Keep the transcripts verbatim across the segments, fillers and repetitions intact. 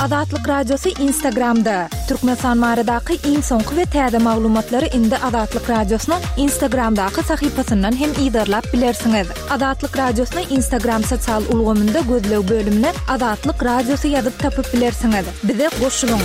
Azatlyk Radiosu Instagramda. Türkmenistan baradaky iň soňky we täze maglumatlary indi Azatlyk Radiosynyň Instagramdaky sahypasyndan hem ýa-da bilersiňiz. Azatlyk Radiosynyň Instagram sosial ulgamynda gözlew bölümine Azatlyk Radiosu ýazyp tapyp bilersiňiz. Bize goşulyň.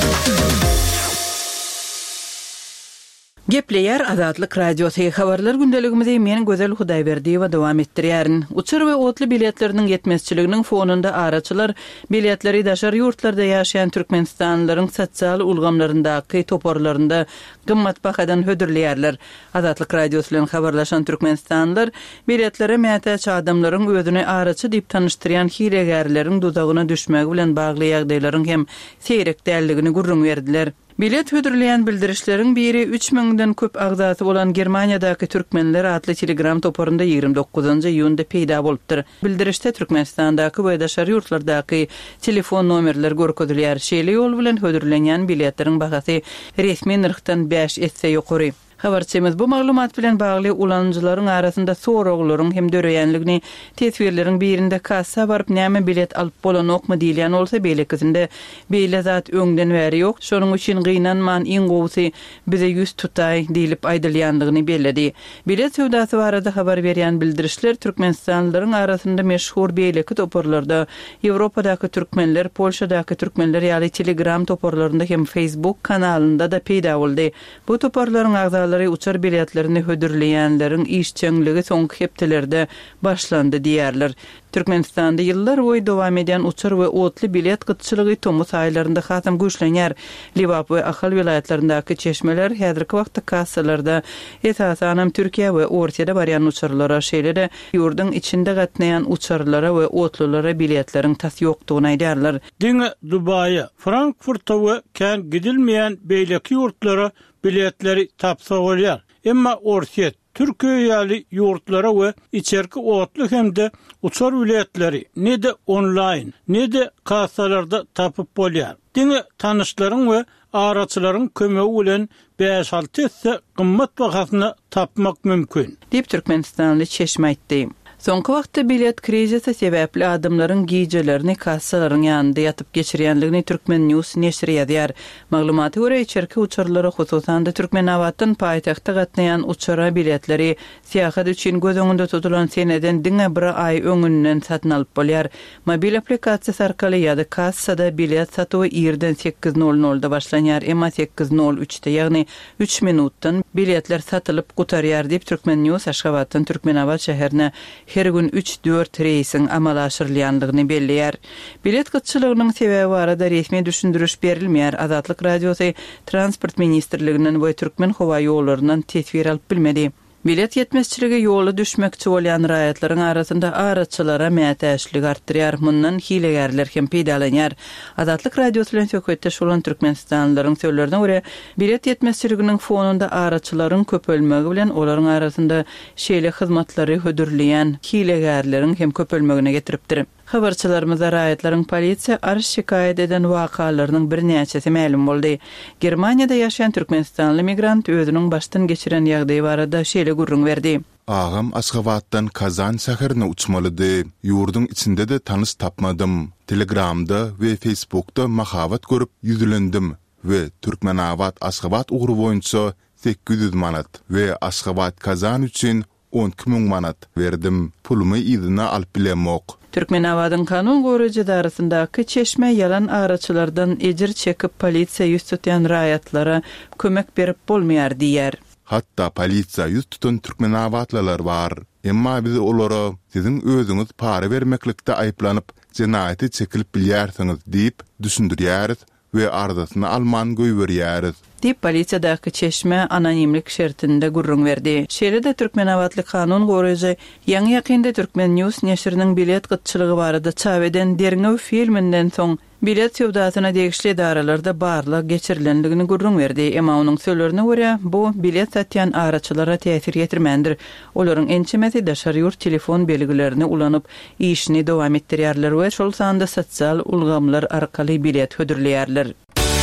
Gepleyer Azatlyk Radiosu habarlar gündeligimizde meni gözel Hudaýberdi we dowam etdirýärin. Uçur we otly biletleriniň yetmezçiliginiň fonunda araçylar biletleri daşar ýurtlarda ýaşaýan türkmenistanlylaryň sosial ulgamlaryndaky toporlarynda gymmat bahadan hödürleýärler. Azatlyk Radiosu bilen habarlaşan türkmenistanlylar biletlere mätäç adamlaryň özüni araçy diýip tanyşdyrýan hilegärleriň dudagyna düşmegi bilen bagly ýagdaýlaryň hem seýrek däldigini gurrun berdiler. Bilet hödürleyen bildirişlerin biri üç miňden köp agzasy bolan Germaniýadaky türkmenler atly telegram toporunda ýygrimi dokuzynjy iýunda peýda bolupdyr. Bildirişde Türkmenistandaky we daşary ýurtlardaky telefon nomerleri görkezilýär. Şeýle ýol bilen hödürlenýän biletleriň bahasy resmi nyrkdan beş esse ýokary. Habarçymyz bu maglumat bilen bagly ulanjylaryň arasynda soraklaryň hem döreýänligini tesbirleriň birinde kassa baryp näme bilet alyp bolanokmy diýilýän bolsa beýlekizinde beýle zat öňden bäri ýok. Şonuň üçin gynanman iň gowsy bize ýüz tutaý diýilip aýdylýandygyny bellädi. Bilet söwdasy barada habar berýän bildirişler türkmenistanlylaryň arasynda meşhur beýleki toporlarda Ýewropadaky türkmenler, Polşadaky türkmenler ýaly Telegram toporlarynda hem Facebook kanalynda da peýda boldy. Bu toporlaryň agzalary uçar biletlerini hödürleýänleriň işçänligi soňky hepdelerde başlandy diýerler. Türkmenistanda ýyllar boýy dowam edýän uçar we otly bilet gytçylygy Tomus aýlarynda hasam güýçlenýär. Liwap we Ahal vilayatlaryndaky çeşmeler häzirki wagtda kassalarda esasanam Türkiýe we Orsiýada barýan uçarlara şeýle-de ýurdun içinde gatnaýan uçarlara we otlulara biletleriň tas ýokdugyny aýdýarlar. Diňe Dubaýa, Frankfurta we kän gidilmeýän beýleki ýurtlara biletleri tapsa bolýar. Emma Orsiýet Türkiýe ýaly ýurtlara we içerki otly hemde uçar biletleri ne de online, ne de kassalarda tapyp bolýar. Diňe tanyşlaryň we araçylaryň kömegi bilen beş alty esse gymmat bahasyna tapmak mümkin. Diýip Türkmenistanly çeşme aýtdy. Soňky wagtda bilet krizisi sebäpli adamlaryň giýjelerini kassalaryň ýanynda ýatyp geçirýänligini Türkmen News neşri ýazýar. Maglumaty görä içerki uçarlara hususan da Türkmenawatdan paýtagtda gatnaýan uçara biletleri seýahat üçin göz öňünde tutulan seneden diňe bir ay öňünden satyn alyp bolýar. Mobil applikasiýa arkaly ýa-da kassada bilet satywy ýerden sekiz nol nolda başlanýar, emma sekiz nol üçde ýagny üç minutdan biletler satylyp gutarýar diýip Türkmen News Aşgabatdan Türkmenawat şäherine her gün üç dört reisin amal aşyrylýandygyny belleýär. Bilet gytçylygynyň sebäbi barada resmi düşündürüş berilmeýär. Azatlyk Radiosu Transport Ministrliginden we Türkmen howa ýollaryndan tesbir alyp bilmedi. Bilet yetmezçiligi ýoly düşmekçi bolýan raýatlaryň arasynda araçylara mätäçlik artdyrýar. Mundan hilegärler hem peýdalanýar. Azatlyk Radiosu bilen söhbetde şolan türkmenistanlylaryň söýlerine görä, bilet yetmezçiliginiň fonunda araçylaryň köpelmegi bilen olaryň arasynda şeýle hyzmatlary hödürleýän hilegärleriň hem köpelmegine getiripdir. Habarçylarymyza raýatlaryň polisiýa arş şikaýet eden wakalarynyň bir näçesi ma'lum boldy. Germaniýada ýaşaýan türkmenistanly migrant özüniň başdan geçiren ýagdaýy barada şeýle gurrun berdi. Ağam Aşgabatdan Kazan şäherine uçmalydy. Ýurdun içinde de tanys tapmadym. Telegramda we Facebookda mahawat görüp ýüzlendim we Türkmenawat Aşgabat ugry boýunça sekiz yüz manat we Aşgabat Kazan üçin on iki miň manat verdim. Pulumy ýyzyna alyp bilemok. Türkmenawatyň kanun goraýjy darasyndaky çeşme yalan araçylardan ejir çekip polisiýa ýüz tutýan raýatlara kömek berip bolmaýar diýär. Hatta polisiýa ýüz tutan türkmenawatlylar bar. Emma biz olara siziň özüňiz para bermeklikde aýplanyp jenaýaty çekilip bilýärsiňiz diýip düşündirýäris we ardasyny alman göýberýäris. Diýip polisiýadaky çeşme anonimlik şertinde gurrun berdi. Şeýle-de Türkmenawatlyk kanun goraýjy ýaňy ýakynda Türkmen News neşriniň bilet gytçylygy barada çap eden Derňew filminden soň bilet söwdasyna degişli daralarda barlyk geçirilendigini gurrun berdi. Emma onuň söýlerine görä, bu bilet satýan araçylara täsir ýetirmendir. Olaryň ençemesi daşary ýurt telefon belgilerini ulanyp işini dowam etdirýärler we şol sanda sosial ulgamlar arkaly bilet hödürleýärler.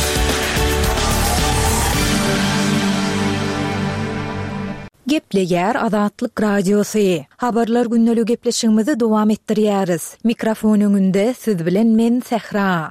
Gepleýär Azatlyk Radiosu. Habarlar günnelik gepleşigimizi dowam etdirýäris. Mikrofon öňünde siz bilen men Sehra.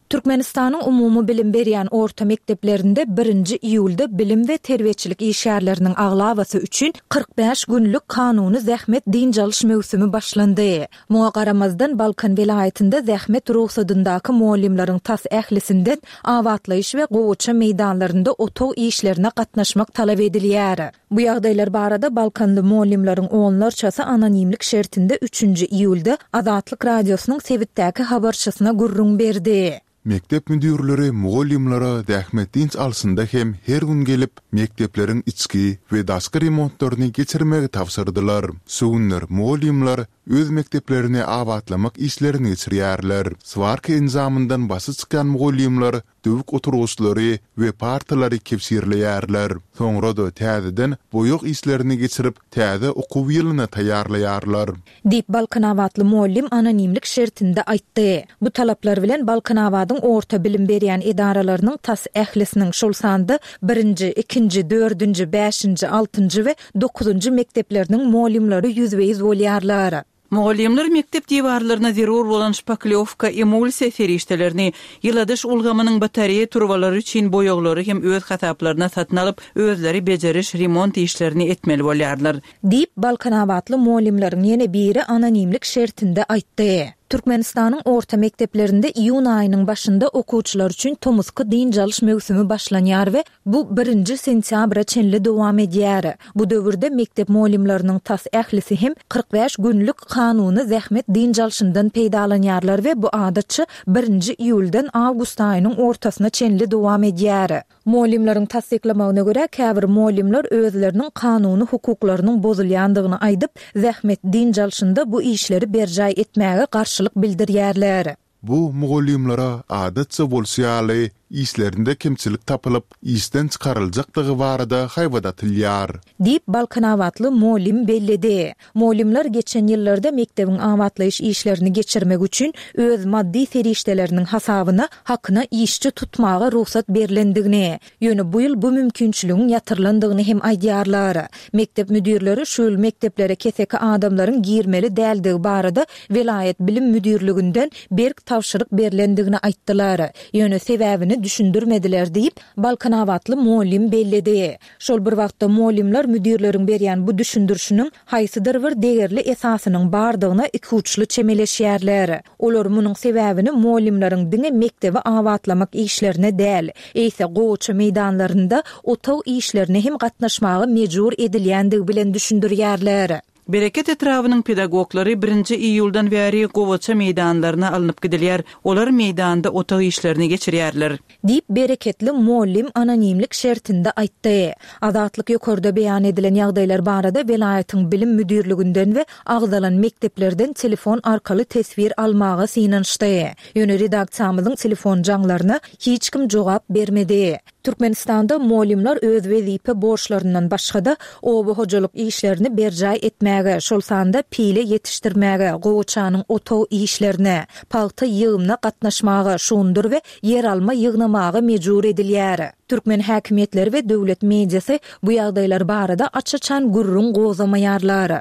Türkmenistanyň umumy bilim berýän orta mekdeplerinde birinji iýulda bilim we terbiýetçilik işgärleriniň aglawasy üçin kırk beş günlük kanuny zähmet din çalyş mewsümi başlandy. Muňa garamazdan Balkan vilayetinde zähmet ruhsatyndaky muallimleriň tas ählisinden awatlaýyş we gowuça meýdanlarynda otaw işlerine gatnaşmak talap edilýär. Bu ýagdaýlar barada Balkanly muallimleriň onlarçasy anonimlik şertinde üçünji iýulda Azatlyk radiosynyň Sebitdäki habarçysyna gurrun berdi. Mektep müdürleri muallimlara zähmet dinç alsynda hem her gün gelip mektepleriň içki we daşky remontlaryny geçirmegi tapşyrdylar. Soňra muallimlar öz mekteplerini awatlamak işlerini geçirýärler. Svarka enzamyndan basy çykan muallimlar döwük oturuşlary we partalary kepsirleýärler. Soňra da täzeden boýok işlerini geçirip täze okuw ýylyna taýýarlaýarlar. Dip Balkan awatly muallim anonimlik şertinde aýtdy. Bu talaplar bilen Balkan awadyň orta bilim berýän edaralarynyň tas ählisiniň şol sandy birinji, ikinji, dördünji, beşinji, altynji we dokuzunji mektepleriniň muallimleri ýüzbeýiz bolýarlar. Muallimler mektep diwarlaryna zerur bolan şpaklyovka, emulsiýa feriştelerini, ýyladyş ulgamynyň batareýa turbalary üçin boýoglary hem öz hasaplaryna satyn alyp, özleri bejeriş remont işlerini etmeli bolýarlar. Dip Balkan awatly muallimleriň ýene biri anonimlik şertinde aýtdy. Türkmenistanyň orta mekteplerinde iýun aýynyň başynda okuwçylar üçin tomuzky din çalyş mewsümi başlanýar we bu birinji sentýabra çenli dowam edýär. Bu döwürde mektep muallimleriniň tas ählisi hem kırk beş günlük kanuny zähmet din çalşyndan peýdalanýarlar we bu adatçy birinji iýuldan awgust aýynyň ortasyna çenli dowam edýär. Muallimleriň tasdiklamagyna görä käbir muallimler özleriniň kanuny hukuklarynyň bozulýandygyny aýdyp, zähmet din çalşynda bu işleri berjay etmäge garşylyk bildirýärler. Bu muallimlara adatça bolsaýaly işlerinde kemçilik tapylyp, işden çykaryljakdygy barada haýwadatylýar. Dip Balkan awatly muallim bellidi. Muallimler geçen ýyllarda mektebiň awatlaýyş işlerini geçirmek üçin öz maddi ferişteleriniň hasabyna hakyna işçi tutmaga ruhsat berilendigini, ýöne bu ýyl bu mümkinçiligiň ýatyrlandygyny hem aýdýarlar. Mektep müdürleri şol mekteplere keseki adamlaryň girmeli däldigi barada vilayet bilim müdürliginden berk tawşyryk berilendigini aýtdylar. Ýöne sebäbini düşündürmediler diýip Balkan awatly muallim bellidi. Şol bir wagtda muallimler müdürleriň berýän bu düşündürşüniň haýsydyr bir degerli esasynyň bardygyna iki uçly çemeleşýärler. Olar munyň sebäbini muallimleriň diňe mektebi awatlamak işlerine däl, eýse gowuça meýdanlarynda otaw işlerine hem gatnaşmagy mejbur edilýändigi bilen düşündürýärler. Bereket etrawynyň pedagoglary birinji iýuldan bäri gowuça meýdanlaryna alınıp gidilýär. Olar meýdanda otaw işlerini geçirýärler. Dip bereketli muallim anonimlik şertinde aýtdy. Azatlyk ýokarda beýan edilen ýagdaýlar barada vilayatyň bilim müdürliginden we agdalan mekteplerden telefon arkaly tesbir almagy synanşdy. Ýöne redaksiýamyzyň telefon jaňlaryna hiç kim jogap bermedi. Türkmenistanda muallimler öz wezipe borçlaryndan başga-da oba hojalyk işlerini berjay etmäge, şol sanda pile ýetişdirmäge, gowuçanyň otaw işlerine, palta ýygymna gatnaşmagy, şundur we yer alma ýygnamagy mejbur edilýär. Türkmen häkimetleri we döwlet mediasy bu ýagdaýlar barada açyçan gurrun gozamaýarlar.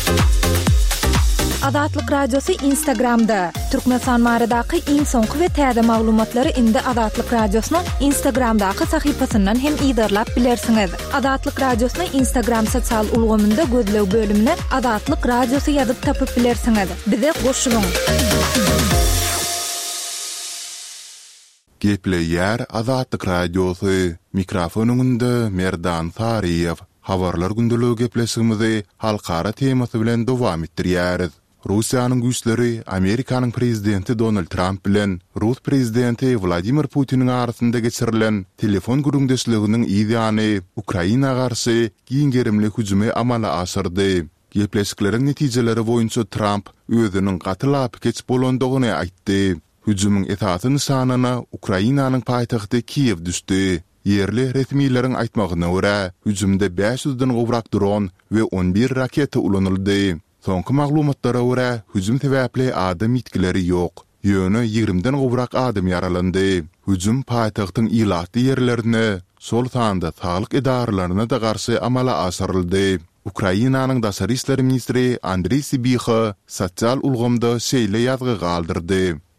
Azatlyk radiosu Instagramda. Türkmenistan baradaky iň soňky we täze maglumatlary indi Azatlyk radiosynyň Instagramdaky sahypasyndan hem ýydarlap bilersiňiz. Azatlyk radiosyny Instagram sosial ulgamynda gözlew bölümine Azatlyk radiosu ýazyp tapyp bilersiňiz. Bize goşulyň. Gepleýär Azatlyk radiosu. Mikrofonunda Merdan Tariýew. Habarlar gündülüğü gepleşigimizi halkara temasy bilen dowam etdirýäris. Russiýanyň güýçleri Amerikanyň prezidenti Donald Trump bilen Rus prezidenti Vladimir Putiniň arasynda geçirilen telefon gürüňdeşliginiň ýa-ni Ukraina garşy giňgerimli hüjüme amala aşyrdy. Gepleşikleriň netijeleri boýunça Trump özüniň gatyl apkeç bolandygyny aýtdy. Hüjümüň esasy nişanyna Ukrainanyň paýtagty Kiýew düşdi. Yerli resmiýleriň aýtmagyna görä, hüjümde beş yüzden gowrak dron we on bir raketa ulanyldy. Soňky maglumatlara görä, hüjüm sebäpli adam ýetkileri ýok. Ýöne ýigrimden gowrak adam yaralandy. Hüjüm paýtagtyň ýylatdy ýerlerine, sol sanda saglyk edaralaryna da garşy amala aşyryldy. Ukrainanyň daşary işler ministri Andriy Sybiha sosial ulgamda şeýle ýazgy galdyrdy.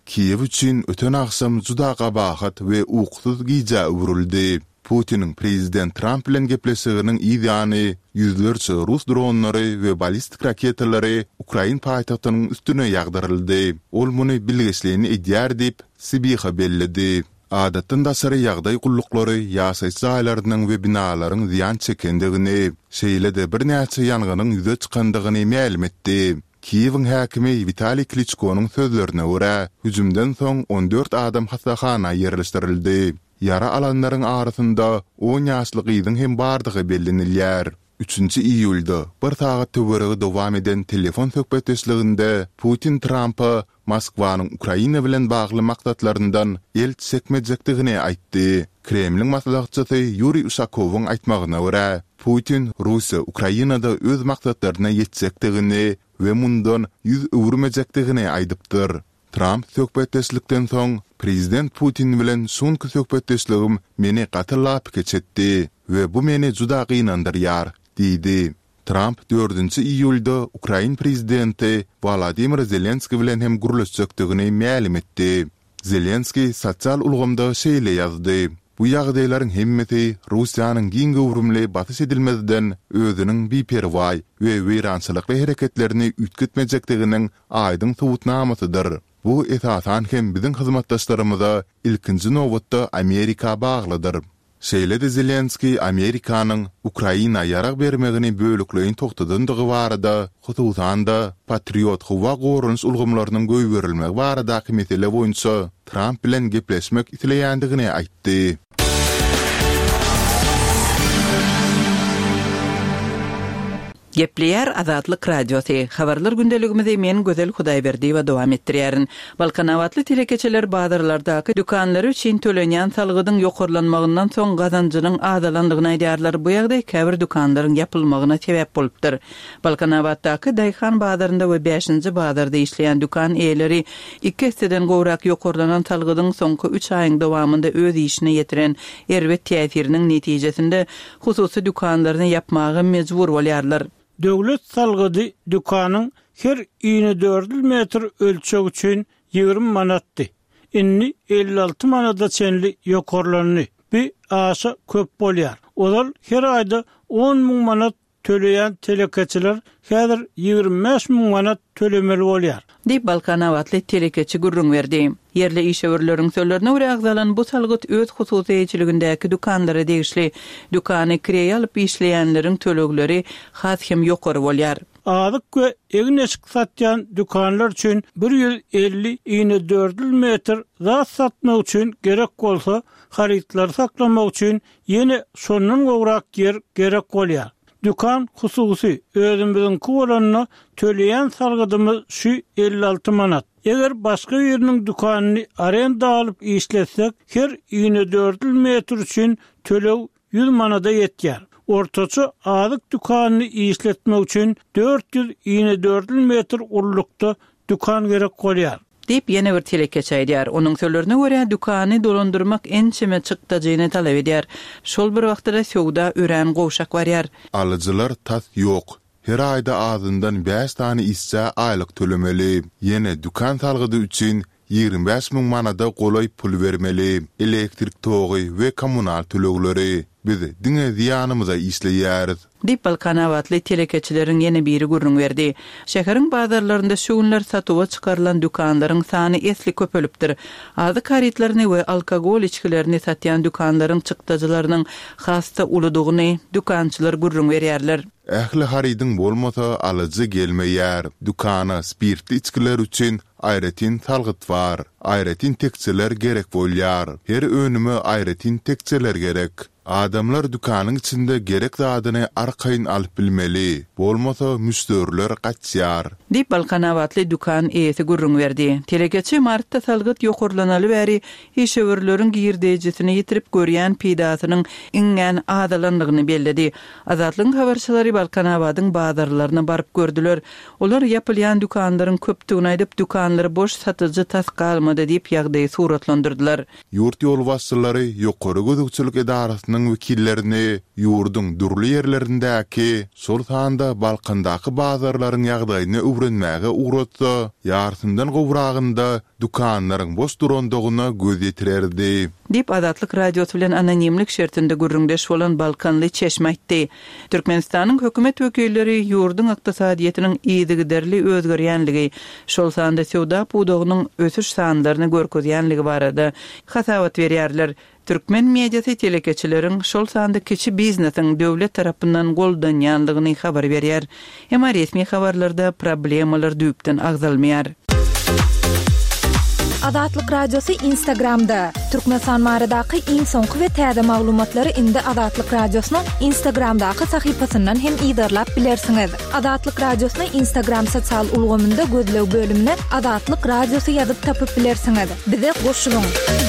Kiev üçün öten aksam juda gabahat we uqsuz giza uğruldy. Putin'in Prezident Trump bilen gepleşiginiň ýa-ni yüzlerçe Rus dronlary we balistik raketalary Ukrain paýtagtynyň üstüne ýagdyryldy. Ol muny bilgislerini edýär diýip Sibiha bellidi. Adatdan da sarı ýagdaý gulluklary ýasaýçy aýlarynyň we binalaryň ziýan çekendigini, şeýle-de bir näçe ýanganyň ýüze çykandygyny ma'lum etdi. Kiýewiň häkimi Vitaliy Klitschko'nun sözlerine görä, hüjümden soň on dört adam hastaxana ýerleşdirildi. Yara alanlaryň arasynda on ýaşly gyzyň hem bardygy bellenilýär. üçünçi iýulda bir sagat töweregi dowam eden telefon söhbetleşiginde Putin Trump'a Moskwanyň Ukraina bilen bagly maksatlaryndan el çekmejekdigini aýtdy. Kremliň maslahatçysy Yuri Usakowyň aýtmagyna görä, Putin Russiýa Ukrainada öz maksatlaryna ýetjekdigini we mundan ýüz öwürmejekdigini aýdypdyr. Trump söhbetleşikden soň Prezident Putin bilen soňky söhbetleşigim meni gatylap geçetdi we bu meni juda gynandyrýar, diýdi. Trump dördünçi iýulda Ukrain prezidenti Volodymyr Zelenski bilen hem gurulşjakdygyny ma'lum etdi. Zelenski sosial ulgamda şeýle ýazdy: Bu ýagdaýlaryň hemmeti Russiýanyň giň gowrumly batys edilmezden özüniň biperway we weýrançylykly hereketlerini ütgitmejekdiginiň aýdyň subutnamasydyr. Bu esasan hem biziň hyzmatdaşlarymyza ilkinji nowatda Amerika baglydyr. Şeýle-de Zelenski Amerikanyň Ukraina ýarag bermegini bölükleýin togtadandygy barada, hususan da patriot howa gorunç ulgamlarynyň göýberilmegi baradaky mesele boýunça Trump bilen gepleşmek isleýändigini aýtdy. Gepleýär Azatlyk Radiosy. Habarlar gündeligimizi men Gözel Hudaýberdi we dowam etdirýärin. Balkanawatly telekeçeler bazarlardaky dükanlary üçin tölenýän salgydyň ýokurlanmagyndan soň gazanjynyň azalandygyny aýdýarlar. Bu ýagdaý käbir dükanlaryň ýapylmagyna sebäp bolupdyr. Balkanawatdaky Daýhan bazarynda we beşinji bazarda işleýän dükan eýleri iki hisseden gowrak ýokurlanan salgydyň soňky üç aýyň dowamında öz işine ýetiren erwet täsiriniň netijesinde hususy dükanlaryny ýapmagy mejbur bolýarlar. Döwlet salgydy dükanyň her ýyny dört metr ölçek üçin ýygrimi manatdy. Inni elli alty manada çenli ýokurlany. Bir aşa köp bolýar. Olar her aýda on müň manat töleýän telekeçiler häzir ýygrimi beş müň manat tölemeli bolýar. Dip Balkanawatly telekeçi gurrun berdi. Yerli işewerleriň sözlerine görä agzalan bu salgyt öz hususiýetçiligindäki dükanlara degişli dükany kireye alyp işleýänleriň tölegleri has hem ýokary bolýar. Adyk we egneşik satýan dükanlar üçin bir ýüz elli ýyny dört metr zat satmak üçin gerek bolsa, haritlar saklamak üçin ýene şondan gowrak yer gerek bolýar. Dükan hususy özümiziň kuwalanyna töleýän salgydymyz şu elli alty manat. Eger başga ýeriniň dükanyny arenda alyp işletsek, her ýyny dört metr üçin tölew yüz manada ýetýär. Ortaça adyk dükanyny işletmek üçin dört yüz ýyny dört metr urlukda dükan gerek bolýar. Dip ýene bir telekeçi aýdýar. Onuň sözlerine görä dükany dolandyrmak ençeme çykdagyny talap edýär. Şol bir wagtda söwda ören gowşak barýar. Alyjylar tas ýok. Her aýda azyndan beş tane işçi aýlyk tölemeli. Ýene dükan salgydy üçin ýygrimi beş müň manada golay pul bermeli. Elektrik togy we kommunal tölegleri biz diňe ziýanymyza işleýäris. Dip Balkanawatly telekeçilerin ýene biri gurrun berdi. Şäheriň bazarlarynda şu günler satywa çykarylan dükanlaryň sany esli köpelipdir. Azy karitlerini we alkogol içkilerini satýan dükanlaryň çykdagylarynyň hasta uludygyny dükançylar gurrun berýärler. Ähli haridyň bolmasa alyjy gelmeýär. Dükana spirtli içkiler üçin aýratyn salgyt bar. Aýratyn tekçeler gerek bolýar. Her önüme aýratyn tekçeler gerek. Adamlar dükanyň içinde gerek zadyny arkaýyn alyp bilmeli. Bolmasa müşteriler gaçýar. Dip Balkanawatly dükan eýesi gurrun berdi. Telekeçi martda salgyt ýokurlanaly bäri işewerleriň girdejisini ýitirip görýän pidasynyň iňen azalandygyny belledi. Azatlyň habarçylary Balkanawatyň bazarlaryna baryp gördüler. Olar ýapylýan dükanlaryň köpdigini aýdyp dükanlary boş satyjy tas galmady diýip ýagdaýy suratlandyrdylar. Ýurt ýol başçylary ýokary gözükçilik edarasynyň Türkmenistanyň wekillerini ýurdun durly ýerlerindäki sol sanda Balkandaky bazarlaryň ýagdaýyny öwrenmäge uğratsa, ýartyndan gowragynda dukanlaryň boş durandygyna göz ýetirerdi. Dip Adatlyk radiosu bilen anonimlik şertinde gürrüňdeş bolan Balkanly Çeşme aýtdy. Türkmenistanyň hökümet wekilleri ýurdun ykdysadyetiniň iýdigiderli özgerýänligi, şol sanda sowda pudugynyň ösüş sanlaryny görkezýänligi barada hasawat berýärler. Türkmen mediasy telekeçileriň şol sanda kiçi biznesiň döwlet tarapyndan goldanýanlygyny habar berýär. Emma resmi habarlarda problemalar düýpden agzalmaýar. Adatlyk radiosu Instagramda. Türkmenistan maradaky iň soňky we täze maglumatlary indi Adatlyk radiosynyň Instagramdaky sahypasyndan hem ýydarlap bilersiňiz. Adatlyk radiosyny Instagram sosial ulgamynda gözlew bölümine Adatlyk radiosu ýazyp tapyp bilersiňiz. Bize goşulyň.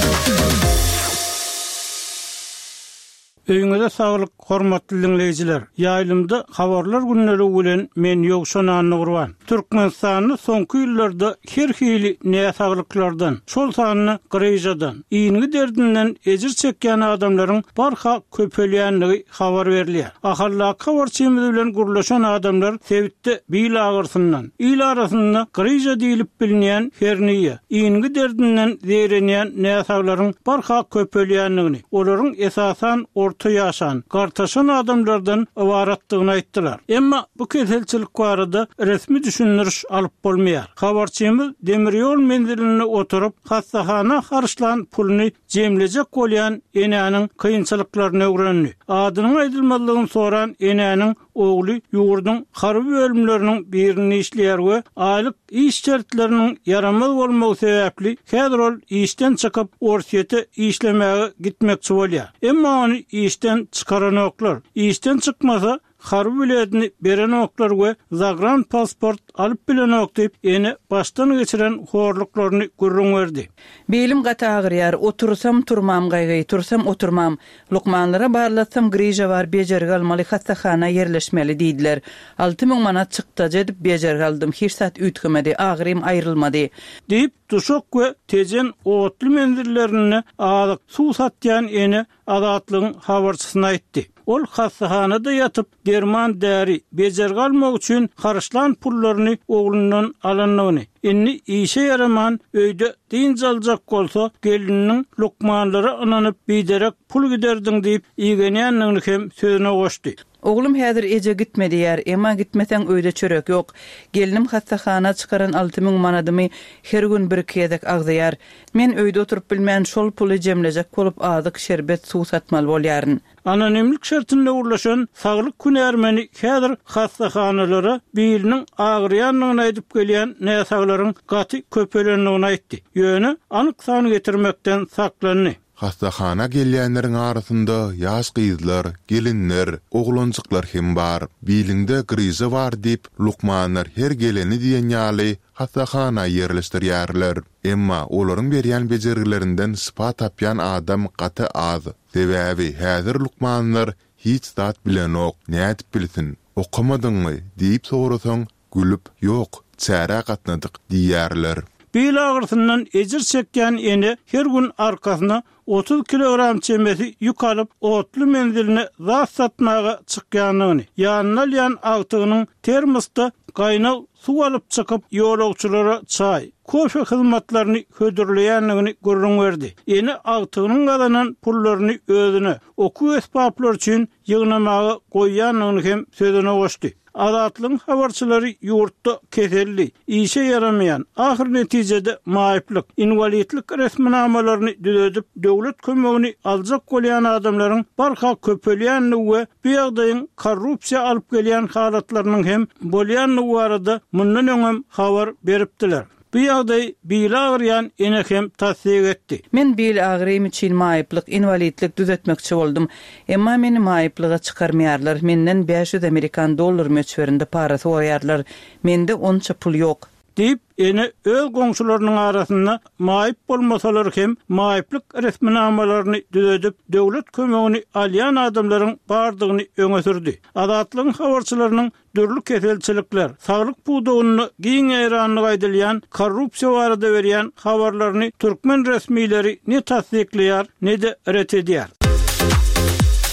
Öýüňize saglyk, hormatly dinleýijiler. Ýaýlymda habarlar günleri bilen men ýokşanany gurban. Türkmenistanyň soňky ýyllarda her hili näsaglyklardan, şol sanyny gyryjadan, iňi derdinden ejir çekýän adamlaryň barha köpelýänligi habar berilýär. Ahallak habarçymyz bilen gurlaşan adamlar sebitde bil agyrsynyň, il arasynda gyryja diýilip bilinýän herniýe, iňi derdinden zeýrenýän näsaglaryň barha köpelýänligini, olaryň esasan orta ýaşan, gartaşan adamlardan ibaratdygyny aýtdylar. Emma bu keselçilik barada resmi düşündiriş alyp bolmaýar. Habarçymyz demir ýol menziline oturup hastahana harçlan pulny jemlejek bolýan enäniň kynçylyklaryny öwrenýär. Adynyň aýdylmalygyny soran enäniň ogly ýurdun harby bölümleriniň birini işleýär we aýlyk iş şertleriniň yaramaz bolmagy sebäpli häzir ol işden çykyp orsiýete işlemäge gitmekçi bolýar. Emma ony işden çıkaran oklar, işden çıkmasa harby biletini beren oklar we zagran pasport alyp bilen okdyp eni baştan geçiren horluklaryny görüň berdi. Belim gata agyrýar, otursam turmam gaýgy, tursam oturmam. Lukmanlara barlatsam grija var, bejerge almaly hastahana yerleşmeli diýdiler. alty ming manat çykda jedip bejerge aldım, hiç sat ütgemedi, agyrym aýrylmady. Diýip duşok we tejen otly menzillerini alyp suw satýan eni Adatlygyň habarçysyna aýtdy. Ol hastahanada yatıp derman däri bejerge almak üçin harçlan pullaryny oglundan alanyny. Inni işe yaraman öýde diň aljak bolsa geliniň lukmanlary ananyp biderek pul giderdiň diýip iýgenýänligini hem sözüne goşdy. Oglum häzir eje gitmedi ýer, emma gitmesen öýde çörek ýok. Gelinim hastahana çykaran alty ming manadymy her gün bir kedek agzaýar. Men öýde oturup bilmän şol puly jemlejek bolup azyk şerbet suw satmaly bolýaryn. Anonimlik şertinde urlaşan saglyk künermeni häzir hastahanalara biliniň agyrýanlygyny aýdyp gelýän näsaglaryň gaty köpelenligini aýtdy. Ýöne anyk sany getirmekden saklandy. Hastahana gelýänleriň arasynda ýaş gyzlar, gelinler, oglanjyklar hem bar. Bilinde grize var diýip lukmanlar her geleni diýen ýaly hastahana ýerleşdirýärler. Emma olaryň berýän bejergilerinden sypa tapýan adam gaty az. Sebäbi häzir lukmanlar hiç zat bilen ok, nädip bilsin. Okamadyňmy diýip sorasaň gülüp ýok, çäre gatnadyk diýärler. Bil agyrtyndan ejir çekýän eni her gün arkasyna otuz kilogram çemesi yük alıp otlu menziline zat satmaga çykýanyny, ýanyna ýan agtygynyň termosta gaýnaw suw alyp çykyp ýolagçylara çay, kofe hyzmatlaryny hödürleýänligini görüň berdi. Eni agtygynyň galanan pullaryny özüne oku esbaplar üçin ýygnamaga goýýanyny hem sözüne goşdy. Adatlyň habarçylary ýurtda keselli, işe yaramayan, ahir netijede maýyplyk, invalidlik resminamalaryny düzedip döwlet kömegini aljak bolýan adamlaryň barha köpelýänligi we bu ýagdaýyň korrupsiýa alyp gelýän halatlarynyň hem bolýanlygy barada mundan öňem habar beripdiler. Bu ýagdaý bil agyrýan ene hem tasdik etdi. Men bil agyrym üçin maýyplyk, invalidlik düzetmekçi boldum. Emma meni maýyplyga çykarmaýarlar. Menden beş yüz Amerikan dollar möçberinde para soýarlar. Mende onça pul ýok. Diýip ene öz goňşularynyň arasynda maýyp bolmasalar hem maýyplyk resminamalaryny düzedip döwlet kömegini alýan adamlaryň bardygyny öňe sürdi. Adatlyň habarçylarynyň dürlük keselçilikler, saglyk pudugyny giň eýranlyk aýdylýan, korrupsiýa barada berýän habarlaryny türkmen resmileri ne tasdikleýär, ne de ret edýär.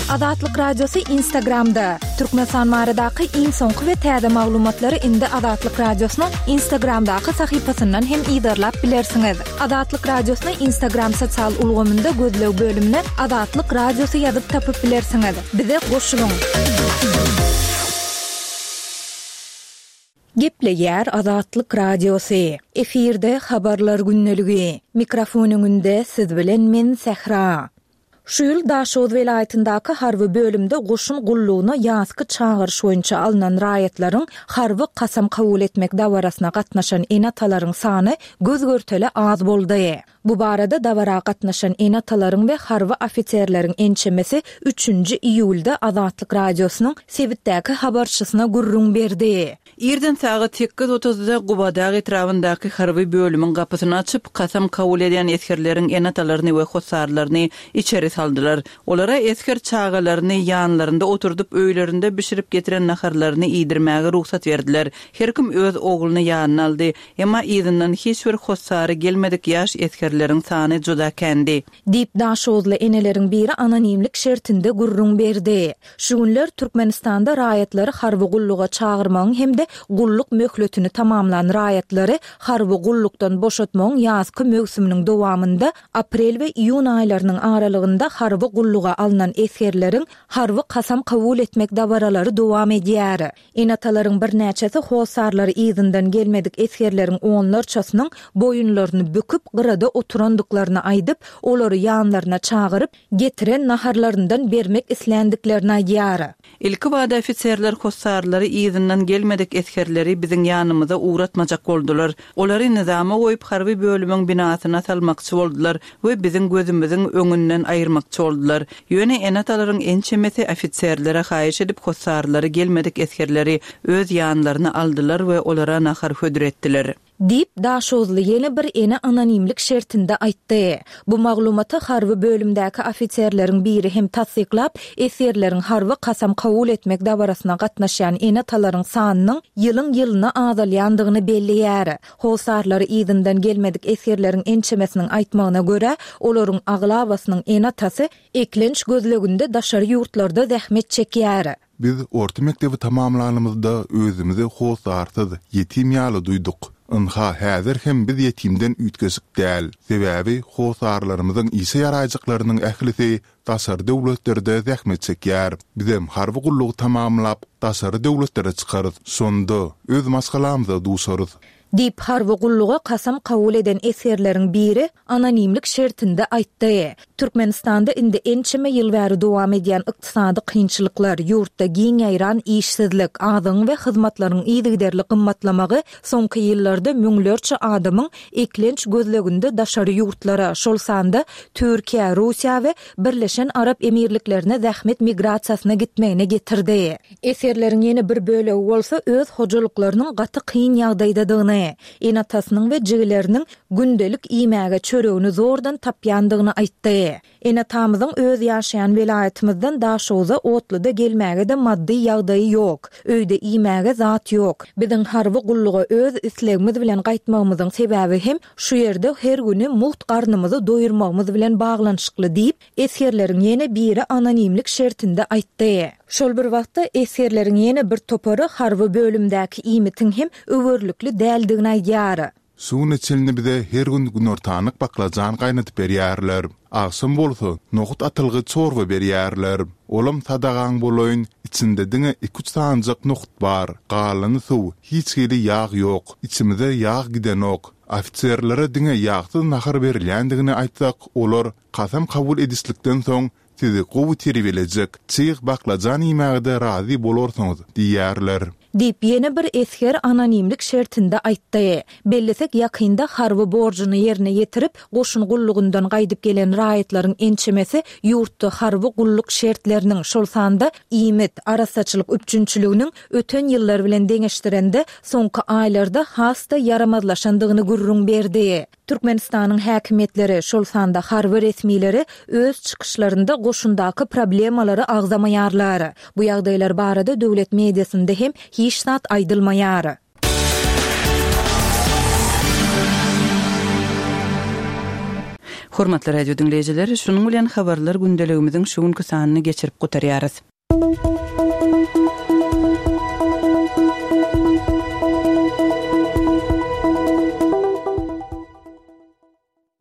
Azatlyk Radiosu Instagramda. Türkmenistan maradaky iň soňky we täze maglumatlary indi Azatlyk Radiosynyň Instagramdaky sahypasyndan hem ýa-da bilersiňiz. Azatlyk Radiosynyň Instagram sosial ulgamynda gözlew bölümine Azatlyk Radiosu ýazyp tapyp bilersiňiz. Bize goşulyň. Gepleýär Azatlyk Radiosu. Efirde habarlar günneligi. Mikrofonuňynda siz bilen men Sehra. Şu ýyl Daşoz welaýatyndaky harby bölümde goşun gullugyna ýazky çağırş boýunça alynan raýatlaryň harby kasam kabul etmek dawarasyna gatnaşan enatalaryň sany göz görtele az boldy. Bu barada dawara gatnaşan enatalaryň we harby ofitserleriň ençemesi üçünji iýulda Azatlyk Radiosynyň Sebitdäki habarçysyna gurrun berdi. Irden saat sekiz otuzda Gubada etrafındaky harby bölümüň gapysyny açyp kasam kabul eden eskerleriň enatalaryny we hosarlaryny içeri saldylar. Olara esker çağalaryny ýanlarynda oturdup öýlerinde bişirip getiren naharlaryny ýydirmäge ruhsat berdiler. Her kim öz ogluny ýanyna aldy, emma ýygynyň hiç bir hosary gelmedik ýaş eskerleriň sany juda kendi. Dip Daşozly eneleriň biri anonimlik şertinde gurrun berdi. Şu günler Türkmenistanda raýatlary harby gulluga çağırmagyň hemde gulluk möhletini tamamlan raýatlary harby gullukdan boşatmagyň ýazky mögsüminiň dowamında aprel we iýun aýlarynyň aralygynda harby gulluga alynan eskerleriň harby kasam kabul etmek dawaralary dowam edýär. Enatalaryň bir näçesi hosarlary ýygynyň gelmedik eskerleriň onlarçasynyň boyunlaryny büküp gyrada oturandyklaryny aýdyp, olary ýanlaryna çağıryp, getiren naharlaryndan bermek islendiklerini aýdýar. Ilki wada ofitserler hosarlary ýygynyň gelmedik eskerleri biziň ýanymyza uğratmajak boldular. Olary nizama goýup harby bölümüň binasyna salmakçy boldular we biziň gözümizin öňünden aýyrmakçy boldular. Ýöne enatalaryň ençemesi ofitserlere haýyş edip hosarlary gelmedik eskerleri öz ýanlaryny aldylar we olara nahar hödüretdiler. Dip Daşozly ýene bir ene anonimlik şertinde aýtdy. Bu maglumaty harby bölümdäki ofitserleriň biri hem tasdiklap, eskerleriň harby kasam kabul etmek dawarasyna gatnaşan enatalaryň sanynyň ýylyň ýylyna azalýandygyny belliýär. Hosarlary ýygynyň gelmedik eskerleriň ençemesiniň aýtmagyna görä, olaryň aglabasynyň enatasy eklenç gözleginde daşary ýurtlarda zähmet çekýär. Biz orta mektebi tamamlanymyzda özümizi hosarsyz, ýetim ýaly duýduk. Ynha häzir hem biz ýetimden ütgesik däl. Sebäbi hosarlarymyzyň ýyşy ýaraýajaklarynyň ählisi daşary döwletlerde zähmet çekýär. Bizem harby gullugy tamamlap daşary döwletlere çykarys. Sonda öz maskalamyza duşarys. Dip harby gulluga kasam kabul eden eskerleriň biri anonimlik şertinde aýtdy. Türkmenistanda indi ençeme ýyl bäri dowam edýän ykdysady kynçylyklar, ýurtda giň ýaýran işsizlik, adyň we hyzmatlaryň ýygyderli gymmatlamagy soňky ýyllarda müňlerçe adamyň eklenç gözleginde daşary ýurtlara, şol sanda Türkiýe, Russiýa we Birleşen Arap Emirliklerine zähmet migrasiýasyna gitmegine getirdi. Eskerleriň ýene bir bölegi bolsa öz hojalyklarynyň gaty kyn ýagdaýdadygyny, enatasynyň we jigileriniň gündelik iýmäge çöregini zordan tapýandygyny aýtdy. Enatamyzyň öz ýaşaýan welaýatymyzdan Daşoza otluda gelmäge de maddi ýagdaýy ýok. Öýde iýmäge zat ýok. Biziň harby gulluga öz islegimiz bilen gaýtmagymyzyň sebäbi hem şu ýerde her güni muht garnymyzy doýurmagymyz bilen baglanyşykly diýip, eskerleriň ýene biri anonimlik şertinde aýtdy. Şol bir wagtda eskerleriň ýene bir topary harby bölümdäki iýmitiň hem öwürlükli däldigini aýdýar. Suwun içilini bize her gün günortanyk baklajan gaýnatyp berýärler. Aksam bolsa, nohut atylgy çorba berýärler. Olam sadagaň bolaýyn, içinde diňe iki üç tanjak nohut bar. Galyny suw, hiç gili ýağ ýok. İçimize ýağ gidenok. Ofitserlere diňe ýağsy nahar berilýändigini aýtsak, olar kasam kabul edislikden soň sizi gowy teri bilecek. Çyk baklajan ýemägide razy bolarsyňyz diýärler. Dip ýene bir esker anonimlik şertinde aýtdy. Bellisek ýakynda harby borjuny ýerine ýetirip, goşun gullugundan gaýdyp gelen raýatlaryň ençemesi ýurtda harby gulluk şertleriniň şol sanda iýmit, arasaçylyk üçünçiliginiň öten ýyllar bilen deňeşdirende soňky aýlarda hasta yaramazlaşandygyny gurrun berdi. Türkmenistanyň häkimetleri şol sanda harby resmileri öz çykyşlarynda goşundaky problemalary agzamaýarlar. Bu ýagdaýlar barada döwlet mediasynda hem hiç zat aýdylmaýar. Hormatly radio dinleyijiler, şunun bilen habarlar gündeligimiziň şu günkü sanyny geçirip gutarýarys.